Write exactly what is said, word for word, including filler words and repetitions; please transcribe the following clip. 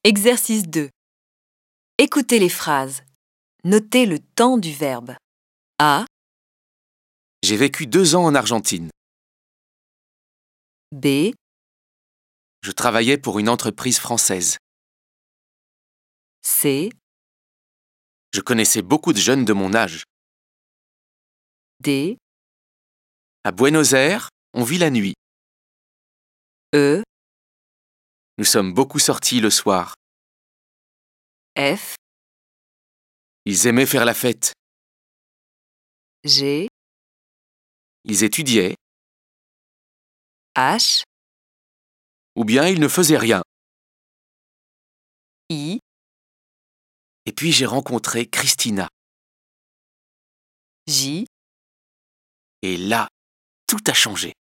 Exercice deux. Écoutez les phrases. Notez le temps du verbe. A, J'ai vécu deux ans en Argentine. B, Je travaillais pour une entreprise française. C, Je connaissais beaucoup de jeunes de mon âge. D, À Buenos Aires, on vit la nuit. E, Nous sommes beaucoup sortis le soir. F, Ils aimaient faire la fête. G, Ils étudiaient, H, ou bien ils ne faisaient rien. I, Et puis j'ai rencontré Christina. J, Et là, tout a changé.